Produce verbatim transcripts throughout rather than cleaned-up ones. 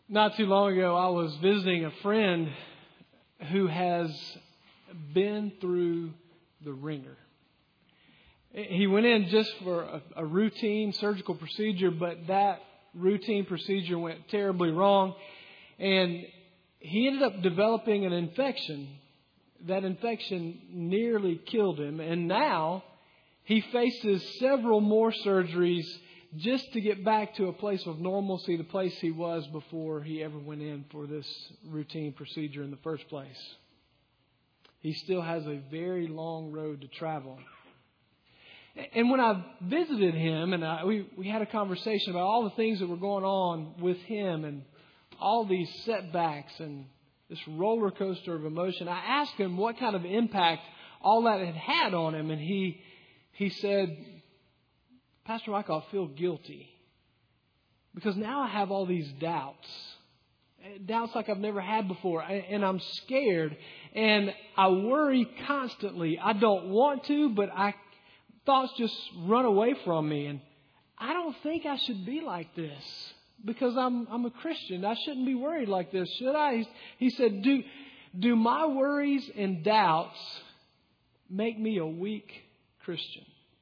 Not too long ago, I was visiting a friend who has been through the ringer. He went in just for a, a routine surgical procedure, but that routine procedure went terribly wrong. And he ended up developing an infection. That infection nearly killed him. And now he faces several more surgeries just to get back to a place of normalcy, the place he was before he ever went in for this routine procedure in the first place. He still has a very long road to travel. And when I visited him and I, we, we had a conversation about all the things that were going on with him and all these setbacks and this roller coaster of emotion, I asked him what kind of impact all that had had on him. And he he said, Pastor Michael, I feel guilty because now I have all these doubts. Doubts like I've never had before. And I'm scared and I worry constantly. I don't want to, but I thoughts just run away from me. And I don't think I should be like this because I'm I'm a Christian. I shouldn't be worried like this, should I? He said, do, do my worries and doubts make me a weak Christian?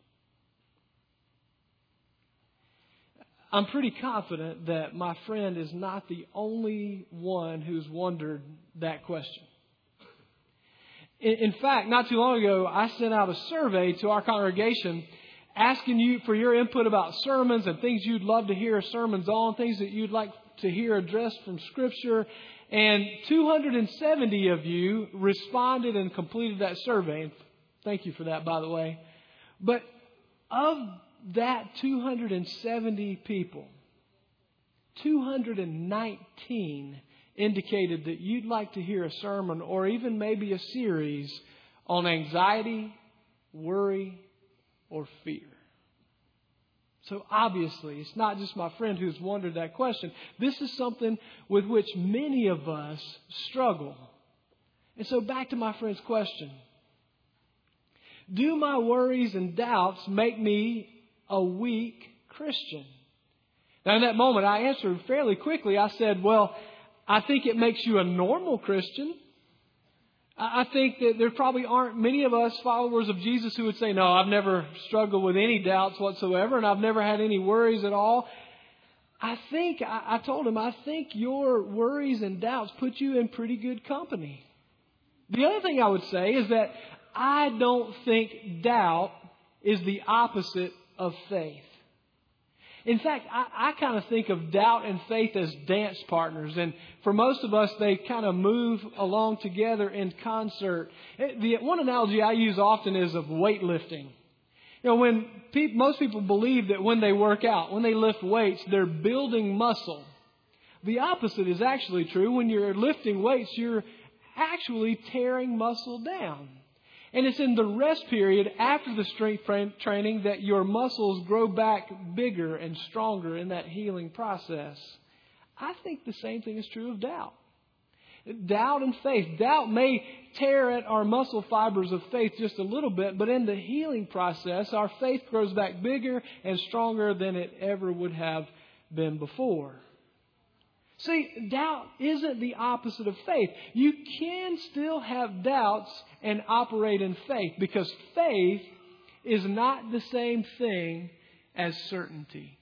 I'm pretty confident that my friend is not the only one who's wondered that question. In, in fact, not too long ago, I sent out a survey to our congregation asking you for your input about sermons and things you'd love to hear sermons on, things that you'd like to hear addressed from Scripture. And two hundred seventy of you responded and completed that survey. Thank you for that, by the way. But of that two hundred seventy people, two hundred nineteen indicated that you'd like to hear a sermon or even maybe a series on anxiety, worry, or fear. So obviously, it's not just my friend who's wondered that question. This is something with which many of us struggle. And so back to my friend's question. Do my worries and doubts make me a weak Christian? Now, in that moment, I answered fairly quickly. I said, well, I think it makes you a normal Christian. I think that there probably aren't many of us followers of Jesus who would say, no, I've never struggled with any doubts whatsoever, and I've never had any worries at all. I think, I told him, I think your worries and doubts put you in pretty good company. The other thing I would say is that I don't think doubt is the opposite of faith. In fact, I, I kind of think of doubt and faith as dance partners. And for most of us, they kind of move along together in concert. The one analogy I use often is of weightlifting. You know, when pe- most people believe that when they work out, when they lift weights, they're building muscle. The opposite is actually true. When you're lifting weights, you're actually tearing muscle down. And it's in the rest period after the strength training that your muscles grow back bigger and stronger in that healing process. I think the same thing is true of doubt. Doubt and faith. Doubt may tear at our muscle fibers of faith just a little bit, but in the healing process, our faith grows back bigger and stronger than it ever would have been before. See, doubt isn't the opposite of faith. You can still have doubts and operate in faith because faith is not the same thing as certainty.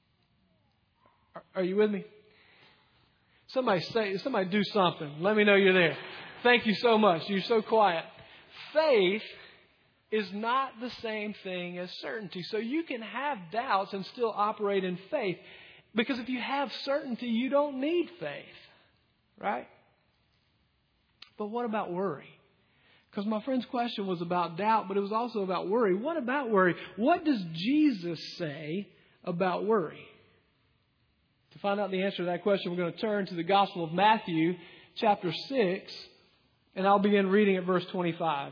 Are, are you with me? Somebody say, somebody do something. Let me know you're there. Thank you so much. You're so quiet. Faith is not the same thing as certainty. So you can have doubts and still operate in faith. Because if you have certainty, you don't need faith, right? But what about worry? Because my friend's question was about doubt, but it was also about worry. What about worry? What does Jesus say about worry? To find out the answer to that question, we're going to turn to the Gospel of Matthew, chapter six, and I'll begin reading at verse twenty-five.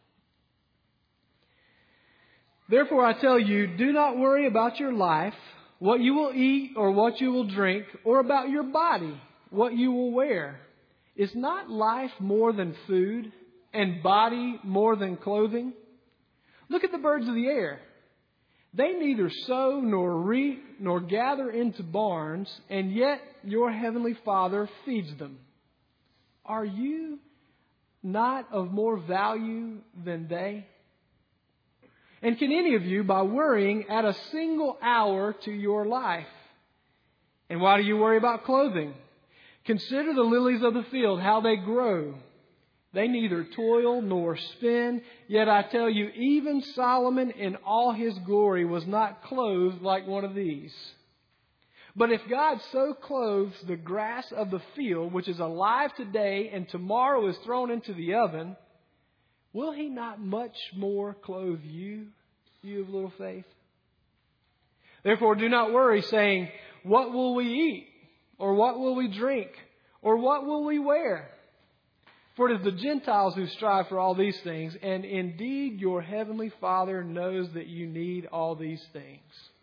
Therefore, I tell you, do not worry about your life, what you will eat or what you will drink, or about your body, what you will wear. Is not life more than food, and body more than clothing? Look at the birds of the air. They neither sow nor reap nor gather into barns, and yet your heavenly Father feeds them. Are you not of more value than they? And can any of you, by worrying, add a single hour to your life? And why do you worry about clothing? Consider the lilies of the field, how they grow. They neither toil nor spin. Yet I tell you, even Solomon in all his glory was not clothed like one of these. But if God so clothes the grass of the field, which is alive today and tomorrow is thrown into the oven, will He not much more clothe you, you of little faith? Therefore do not worry, saying, what will we eat? Or what will we drink? Or what will we wear? For it is the Gentiles who strive for all these things, and indeed your heavenly Father knows that you need all these things.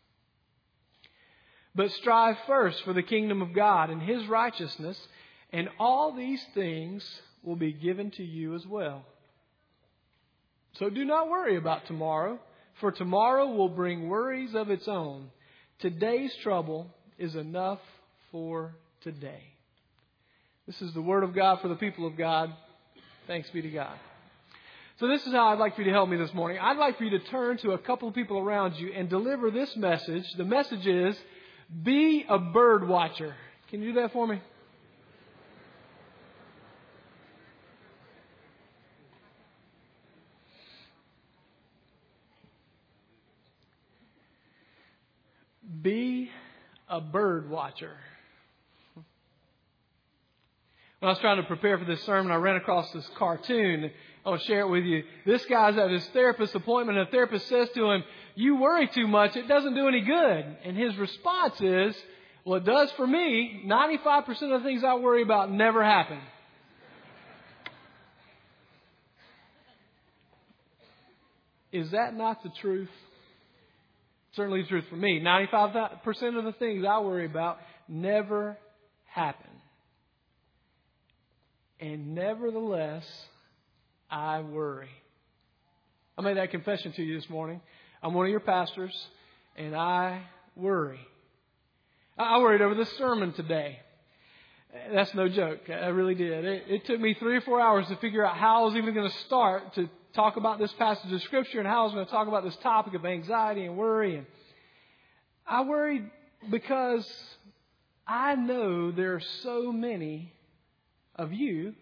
But strive first for the kingdom of God and His righteousness, and all these things will be given to you as well. So do not worry about tomorrow, for tomorrow will bring worries of its own. Today's trouble is enough for today. This is the Word of God for the people of God. Thanks be to God. So this is how I'd like for you to help me this morning. I'd like for you to turn to a couple of people around you and deliver this message. The message is, be a bird watcher. Can you do that for me? Be a bird watcher. When I was trying to prepare for this sermon, I ran across this cartoon. I want to share it with you. This guy's at his therapist's appointment, and the therapist says to him, you worry too much. It doesn't do any good. And his response is, well, it does for me. ninety-five percent of the things I worry about never happen. Is that not the truth? Certainly the truth for me. ninety-five percent of the things I worry about never happen. And nevertheless, I worry. I made that confession to you this morning. I'm one of your pastors, and I worry. I worried over this sermon today. That's no joke. I really did. It, it took me three or four hours to figure out how I was even going to start to talk about this passage of Scripture and how I was going to talk about this topic of anxiety and worry. And I worried because I know there are so many of you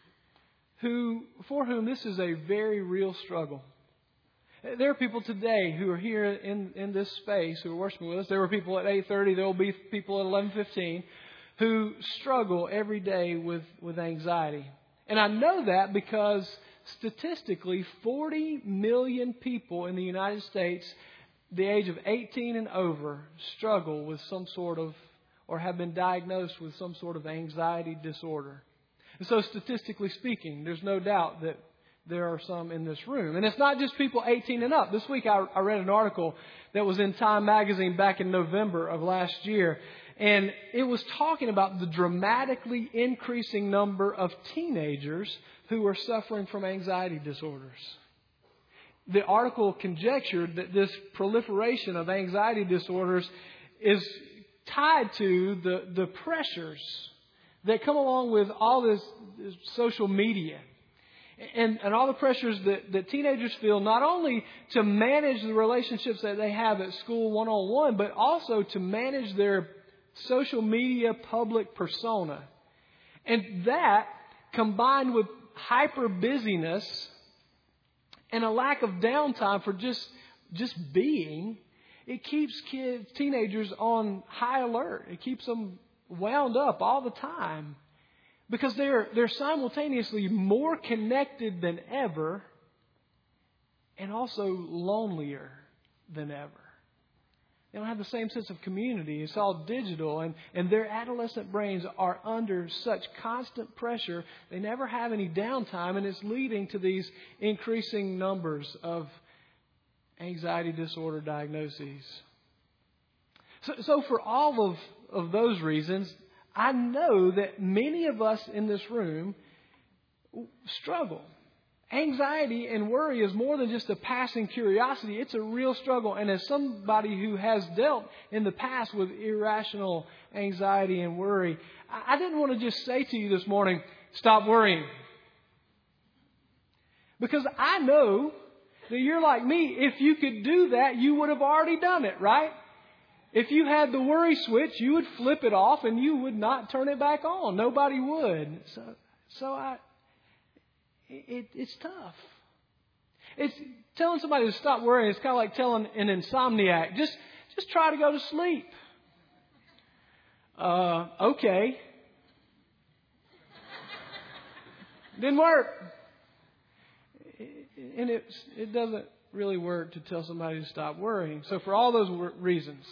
who, for whom this is a very real struggle. There are people today who are here in, in this space who are worshiping with us. There were people at eight thirty. There will be people at eleven fifteen who struggle every day with, with anxiety. And I know that because statistically, forty million people in the United States, the age of eighteen and over, struggle with some sort of, or have been diagnosed with some sort of anxiety disorder. And so statistically speaking, there's no doubt that there are some in this room. And it's not just people eighteen and up. This week I, I read an article that was in Time magazine back in November of last year. And it was talking about the dramatically increasing number of teenagers who are suffering from anxiety disorders. The article conjectured that this proliferation of anxiety disorders is tied to the, the pressures that come along with all this, this social media. And, and all the pressures that, that teenagers feel, not only to manage the relationships that they have at school one-on-one, but also to manage their social media public persona. And that, combined with hyper busyness and a lack of downtime for just, just being, it keeps kids, teenagers on high alert. It keeps them wound up all the time. Because they're they're simultaneously more connected than ever and also lonelier than ever. They don't have the same sense of community. It's all digital, and, and their adolescent brains are under such constant pressure, they never have any downtime, and it's leading to these increasing numbers of anxiety disorder diagnoses. So, so for all of, of those reasons, I know that many of us in this room struggle, anxiety and worry is more than just a passing curiosity. It's a real struggle. And as somebody who has dealt in the past with irrational anxiety and worry, I didn't want to just say to you this morning, stop worrying. Because I know that you're like me. If you could do that, you would have already done it, right? If you had the worry switch, you would flip it off and you would not turn it back on. Nobody would. So, so I, it, it's tough. It's telling somebody to stop worrying. It's kind of like telling an insomniac, just, just try to go to sleep. Uh, okay. Didn't work. And it, it doesn't really work to tell somebody to stop worrying. So for all those reasons,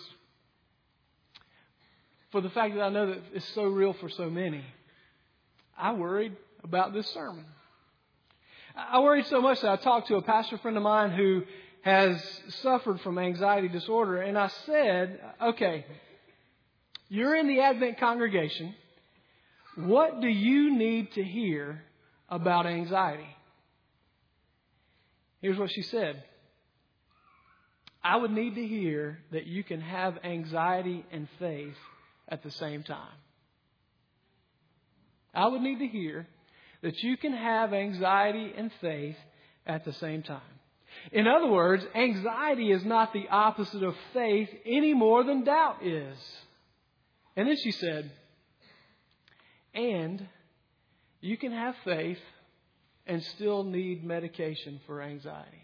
for the fact that I know that it's so real for so many, I worried about this sermon. I worried so much that I talked to a pastor friend of mine who has suffered from anxiety disorder. And I said, okay, you're in the Advent congregation. What do you need to hear about anxiety? Here's what she said. I would need to hear that you can have anxiety and faith at the same time. I would need to hear that you can have anxiety and faith at the same time. In other words, anxiety is not the opposite of faith any more than doubt is. And then she said, and you can have faith and still need medication for anxiety.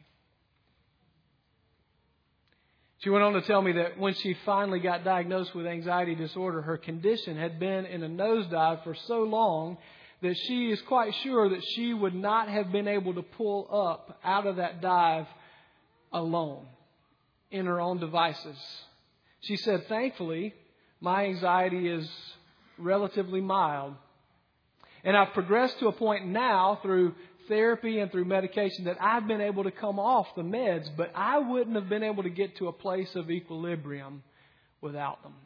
She went on to tell me that when she finally got diagnosed with anxiety disorder, her condition had been in a nosedive for so long that she is quite sure that she would not have been able to pull up out of that dive alone in her own devices. She said, thankfully, my anxiety is relatively mild. And I've progressed to a point now through therapy and through medication that I've been able to come off the meds, but I wouldn't have been able to get to a place of equilibrium without them.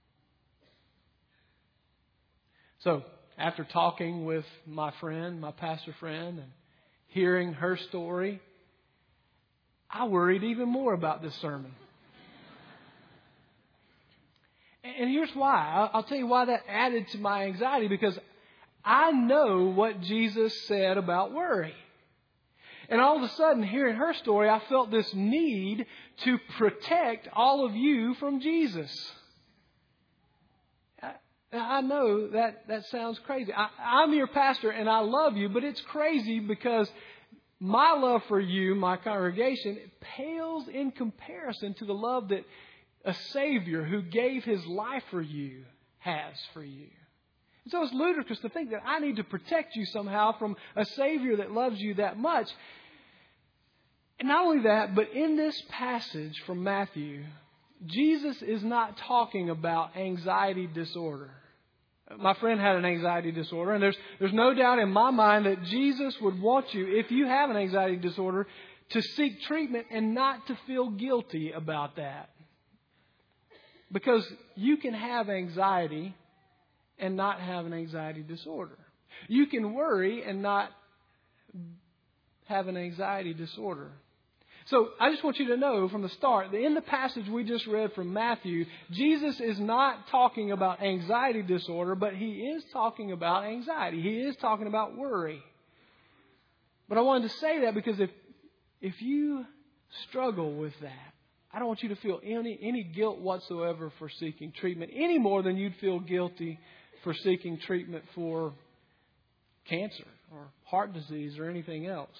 So, after talking with my friend, my pastor friend, and hearing her story, I worried even more about this sermon. And here's why. I'll tell you why that added to my anxiety, because I know what Jesus said about worry. And all of a sudden, hearing her story, I felt this need to protect all of you from Jesus. I know that, that sounds crazy. I, I'm your pastor and I love you, but it's crazy because my love for you, my congregation, pales in comparison to the love that a Savior who gave His life for you has for you. And so it's ludicrous to think that I need to protect you somehow from a Savior that loves you that much. And not only that, but in this passage from Matthew, Jesus is not talking about anxiety disorder. My friend had an anxiety disorder, and there's there's no doubt in my mind that Jesus would want you, if you have an anxiety disorder, to seek treatment and not to feel guilty about that. Because you can have anxiety and not have an anxiety disorder. You can worry and not have an anxiety disorder. So I just want you to know from the start that in the passage we just read from Matthew, Jesus is not talking about anxiety disorder, but He is talking about anxiety. He is talking about worry. But I wanted to say that because if if you struggle with that, I don't want you to feel any, any guilt whatsoever for seeking treatment, any more than you'd feel guilty for seeking treatment for cancer or heart disease or anything else.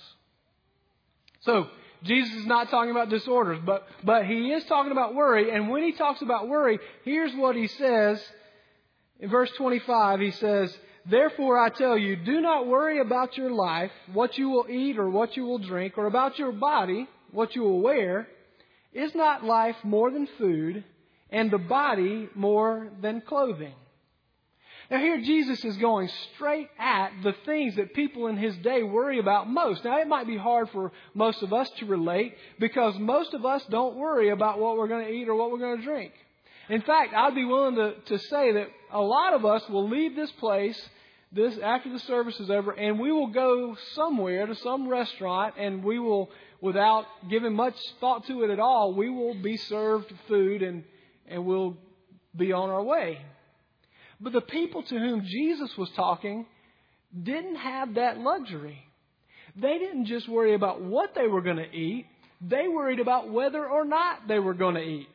So, Jesus is not talking about disorders, but, but He is talking about worry. And when He talks about worry, here's what He says. In verse twenty-five, He says, therefore I tell you, do not worry about your life, what you will eat or what you will drink, or about your body, what you will wear. Is not life more than food, and the body more than clothing? Now here Jesus is going straight at the things that people in His day worry about most. Now it might be hard for most of us to relate because most of us don't worry about what we're going to eat or what we're going to drink. In fact, I'd be willing to, to say that a lot of us will leave this place this after the service is over, and we will go somewhere to some restaurant, and we will, without giving much thought to it at all, we will be served food and, and we'll be on our way. But the people to whom Jesus was talking didn't have that luxury. They didn't just worry about what they were going to eat. They worried about whether or not they were going to eat.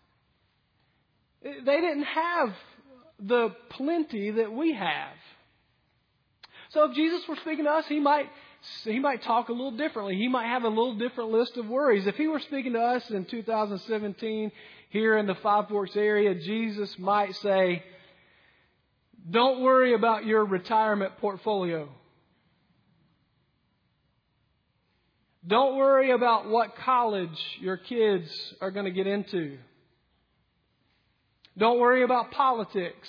They didn't have the plenty that we have. So if Jesus were speaking to us, he might he might talk a little differently. He might have a little different list of worries. If he were speaking to us in two thousand seventeen here in the Five Forks area, Jesus might say, don't worry about your retirement portfolio. Don't worry about what college your kids are going to get into. Don't worry about politics.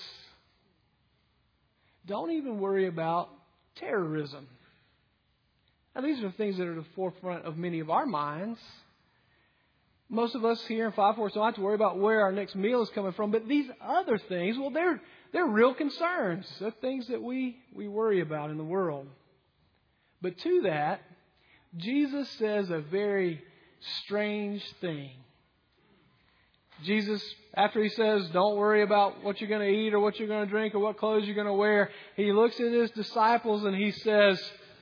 Don't even worry about terrorism. Now, these are things that are at the forefront of many of our minds. Most of us here in Five Forks don't have to worry about where our next meal is coming from. But these other things, well, they're they're real concerns. They're things that we, we worry about in the world. But to that, Jesus says a very strange thing. Jesus, after he says, don't worry about what you're going to eat or what you're going to drink or what clothes you're going to wear, he looks at his disciples and he says,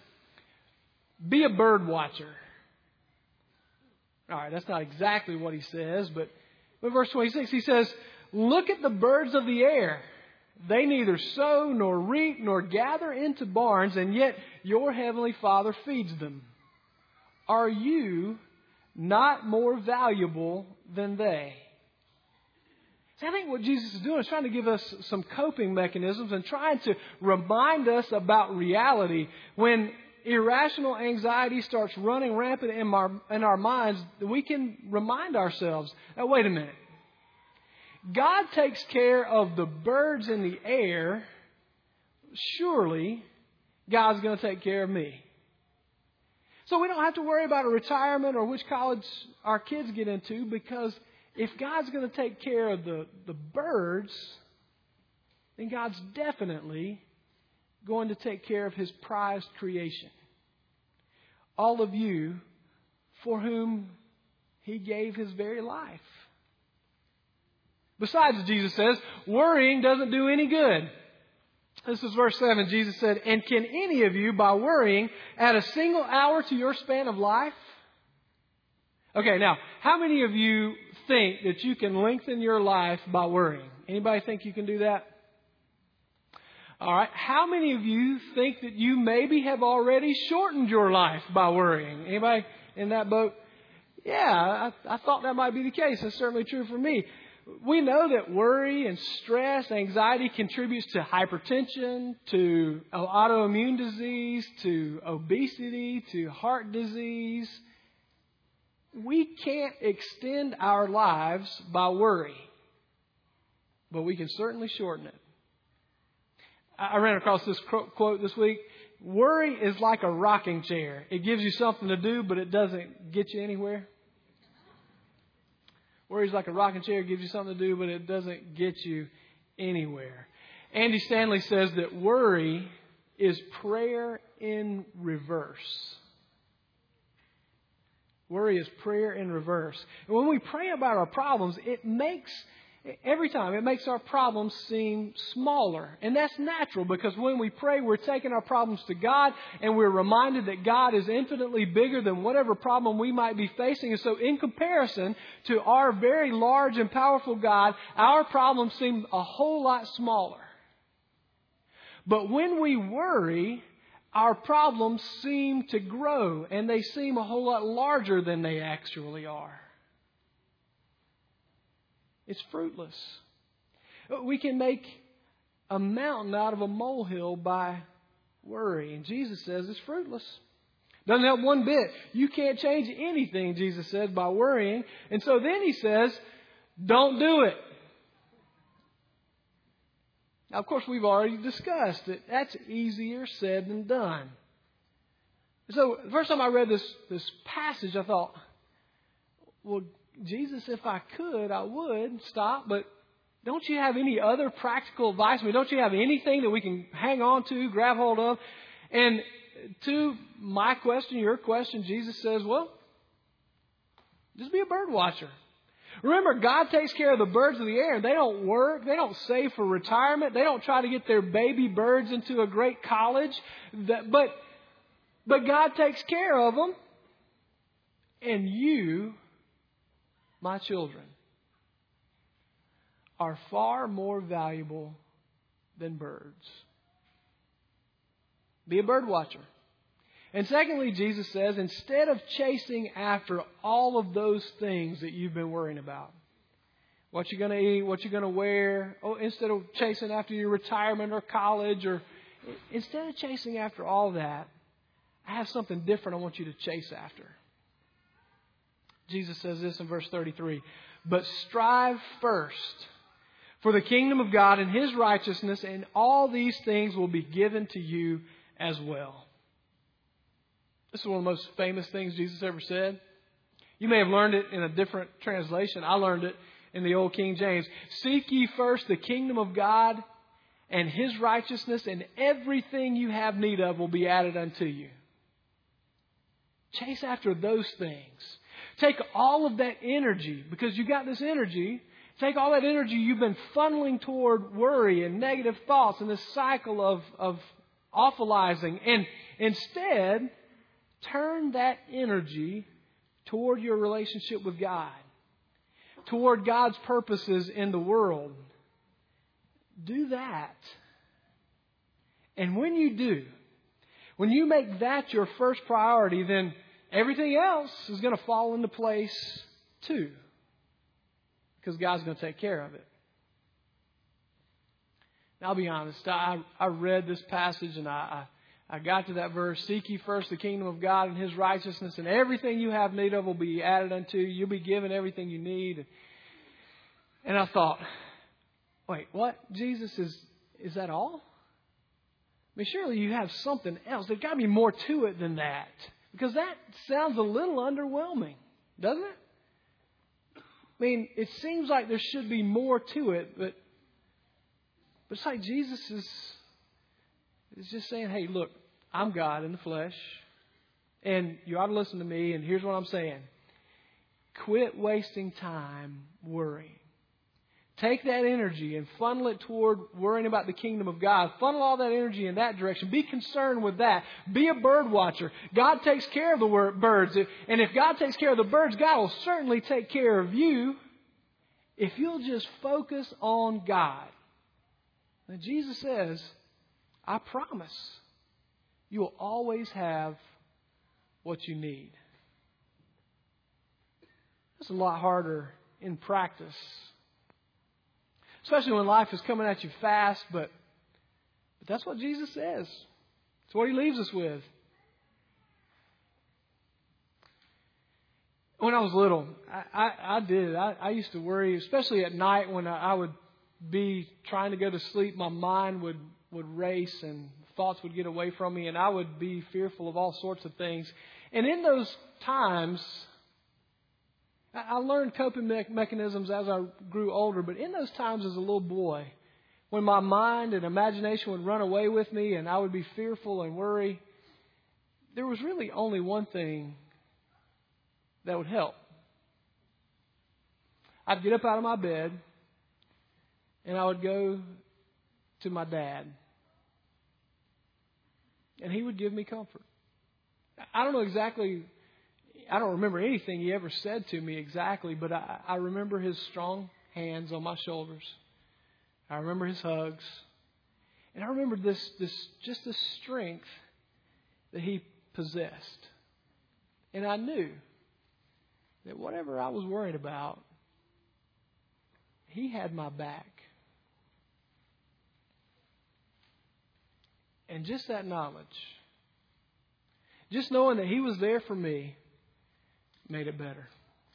be a bird watcher. All right, that's not exactly what he says, but in verse twenty-six, he says, look at the birds of the air. They neither sow nor reap nor gather into barns, and yet your heavenly Father feeds them. Are you not more valuable than they? See, I think what Jesus is doing is trying to give us some coping mechanisms and trying to remind us about reality. When irrational anxiety starts running rampant in our, in our minds, we can remind ourselves, now wait a minute. God takes care of the birds in the air. Surely God's going to take care of me. So we don't have to worry about a retirement or which college our kids get into, because if God's going to take care of the, the birds, then God's definitely going to take care of His prized creation. All of you for whom He gave His very life. Besides, Jesus says, worrying doesn't do any good. This is verse seven. Jesus said, and can any of you, by worrying, add a single hour to your span of life? Okay, now, how many of you think that you can lengthen your life by worrying? Anybody think you can do that? All right. How many of you think that you maybe have already shortened your life by worrying? Anybody in that boat? Yeah, I, I thought that might be the case. That's certainly true for me. We know that worry and stress, anxiety contributes to hypertension, to autoimmune disease, to obesity, to heart disease. We can't extend our lives by worry, but we can certainly shorten it. I ran across this quote this week. Worry is like a rocking chair. It gives you something to do, but it doesn't get you anywhere. Worry is like a rocking chair. It gives you something to do, but it doesn't get you anywhere. Andy Stanley says that worry is prayer in reverse. Worry is prayer in reverse. And when we pray about our problems, it makes, every time, it makes our problems seem smaller. And that's natural, because when we pray, we're taking our problems to God, and we're reminded that God is infinitely bigger than whatever problem we might be facing. And so in comparison to our very large and powerful God, our problems seem a whole lot smaller. But when we worry, our problems seem to grow, and they seem a whole lot larger than they actually are. It's fruitless. We can make a mountain out of a molehill by worry. And Jesus says it's fruitless. Doesn't help one bit. You can't change anything, Jesus said, by worrying. And so then He says, don't do it. Now, of course, we've already discussed that that's easier said than done. So the first time I read this, this passage, I thought, well, Jesus, if I could, I would stop, but Don't you have any other practical advice? I mean, don't you have anything that we can hang on to, grab hold of? And to my question, your question, Jesus says, well, just be a bird watcher. Remember, God takes care of the birds of the air. They don't work. They don't save for retirement. They don't try to get their baby birds into a great college. But, but God takes care of them. And you, my children, are far more valuable than birds. Be a bird watcher. And secondly, Jesus says, instead of chasing after all of those things that you've been worrying about, what you're going to eat, what you're going to wear, oh, instead of chasing after your retirement or college, or instead of chasing after all that, I have something different I want you to chase after. Jesus says this in verse thirty-three, but strive first for the kingdom of God and His righteousness, and all these things will be given to you as well. This is one of the most famous things Jesus ever said. You may have learned it in a different translation. I learned it in the old King James. Seek ye first the kingdom of God and His righteousness, and everything you have need of will be added unto you. Chase after those things. Take all of that energy, because you got this energy. Take all that energy you've been funneling toward worry and negative thoughts and this cycle of, of awfulizing, and instead turn that energy toward your relationship with God, toward God's purposes in the world. Do that. And when you do, when you make that your first priority, then everything else is going to fall into place too, because God's going to take care of it. Now, I'll be honest. I, I read this passage and I, I, I got to that verse, seek ye first the kingdom of God and His righteousness, and everything you have need of will be added unto you. You'll be given everything you need. And I thought, wait, what? Jesus, is is that all? I mean, surely you have something else. There's got to be more to it than that. Because that sounds a little underwhelming, doesn't it? I mean, it seems like there should be more to it, but, but it's like Jesus is, is just saying, hey, look, I'm God in the flesh, and you ought to listen to me, and here's what I'm saying. Quit wasting time worrying. Take that energy and funnel it toward worrying about the kingdom of God. Funnel all that energy in that direction. Be concerned with that. Be a bird watcher. God takes care of the birds. And if God takes care of the birds, God will certainly take care of you if you'll just focus on God. And Jesus says, I promise you will always have what you need. It's a lot harder in practice, especially when life is coming at you fast, but, but that's what Jesus says. It's what He leaves us with. When I was little, I, I, I did. I, I used to worry, especially at night when I, I would be trying to go to sleep. My mind would, would race and thoughts would get away from me, and I would be fearful of all sorts of things. And in those times, I learned coping me- mechanisms as I grew older, but in those times as a little boy, when my mind and imagination would run away with me and I would be fearful and worry, there was really only one thing that would help. I'd get up out of my bed and I would go to my dad, and he would give me comfort. I don't know exactly... I don't remember anything he ever said to me exactly, but I, I remember his strong hands on my shoulders. I remember his hugs. And I remember this, this, just the strength that he possessed. And I knew that whatever I was worried about, he had my back. And just that knowledge, just knowing that he was there for me, made it better.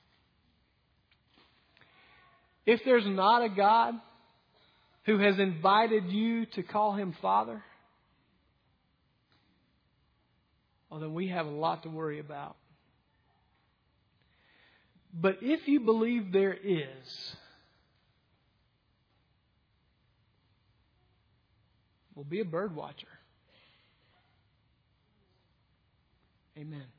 If there's not a God who has invited you to call Him Father, well, then we have a lot to worry about. But if you believe there is, people. Be a bird watcher. Amen.